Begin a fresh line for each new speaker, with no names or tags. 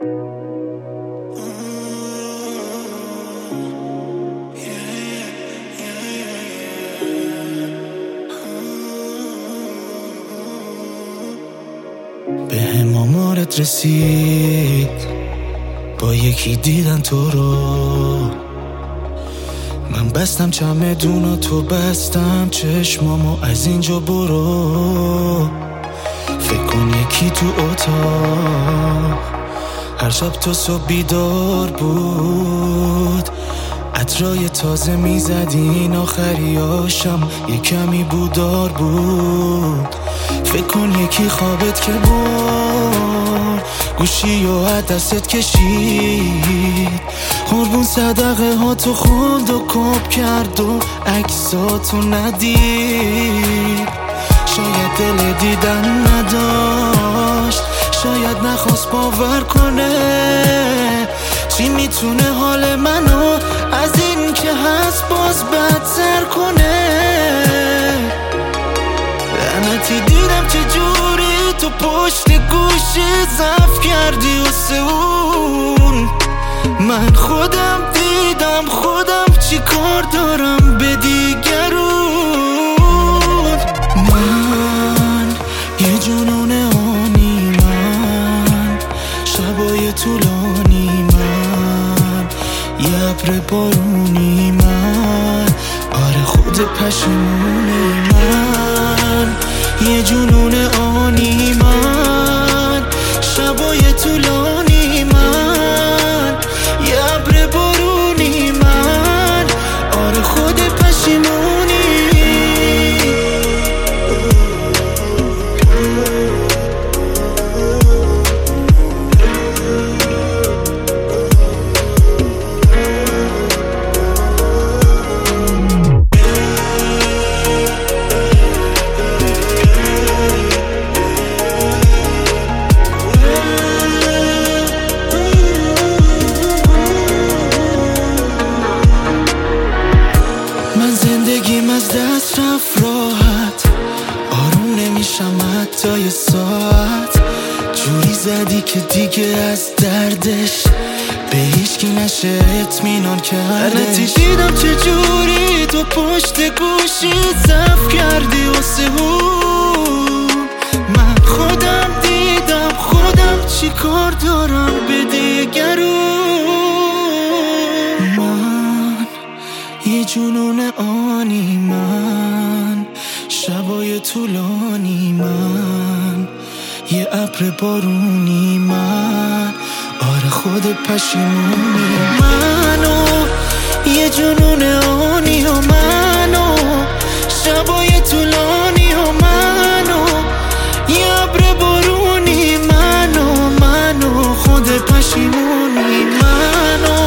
به هم آمارت رسید، با یکی دیدن تو رو. من بستم چمدونا، تو بستم چشمامو، از اینجا برو. فکر کن یکی تو اتاق هر شب تا صبح بیدار بود، عطرای تازه میزدین، آخریاشم یه کمی بودار بود. فکر کن یکی خوابت که برد، گوشی و دستت کشید، قربون صدقه ها تو خوند و کپ کرد و عکساتو ندید. شاید دل دیدن نداشت، شاید نخواست باور کنه. چی میتونه حال منو از این که هست باز بدتر کنه؟ لعنتی دیدم چه جوری تو پشت گوشی ضعف کردی و سئول. من خودم دیدم خودم چی کار دارم به دیگرون. من یه جنون آنی، من شبای طولانی، من یه ابر بارونی، من آره خود پشیمونی، من یه جنون آنی، من شبای طولانی، من یه ابر بارونی، من آره خود پشیمونی. زندگیم از دست رفت راحت، آروم نمیشم حتی یه ساعت. جوری زدی که دیگه از دردش به هیچکی نشه اطمینان کردش. لعنتی دیدم چه جوری تو پشت گوشی ضعف کردی و سئول. من خودم دیدم خودم چی کار دارم به دیگرون. من یه جنون آنی، من شبای طولانی، من یه ابر بارونی، من آره خود پشیمونی. منو یه جنون آنی و منو شبای طولانی و منو یه ابر بارونی، منو خود پشیمونی، منو